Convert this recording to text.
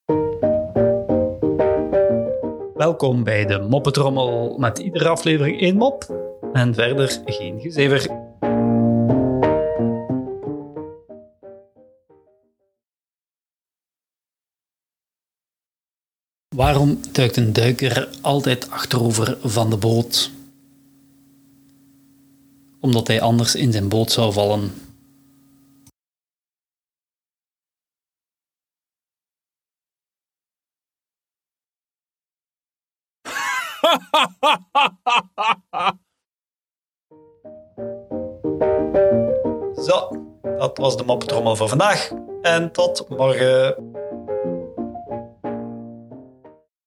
Welkom bij de Moppetrommel met iedere aflevering 1 mop en verder geen gezever. Waarom duikt een duiker altijd achterover van de boot? Omdat hij anders in zijn boot zou vallen. Zo, dat was de Moppetrommel voor vandaag. En tot morgen.